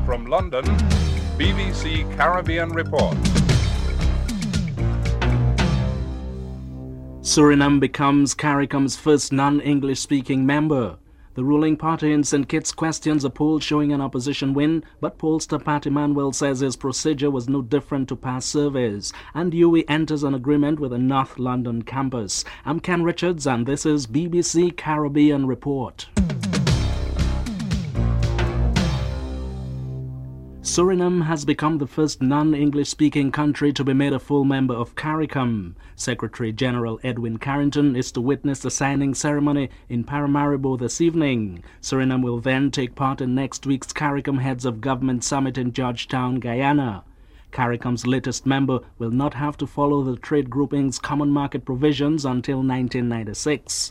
from London, BBC Caribbean Report. Suriname becomes CARICOM's first non-English speaking member. The ruling party in St. Kitts questions a poll showing an opposition win, but pollster Pat Emanuel says his procedure was no different to past surveys, and UWI enters an agreement with the North London campus. I'm Ken Richards, and this is BBC Caribbean Report. Suriname has become the first non-English-speaking country to be made a full member of CARICOM. Secretary-General Edwin Carrington is to witness the signing ceremony in Paramaribo this evening. Suriname will then take part in next week's CARICOM Heads of Government Summit in Georgetown, Guyana. CARICOM's latest member will not have to follow the trade grouping's common market provisions until 1996.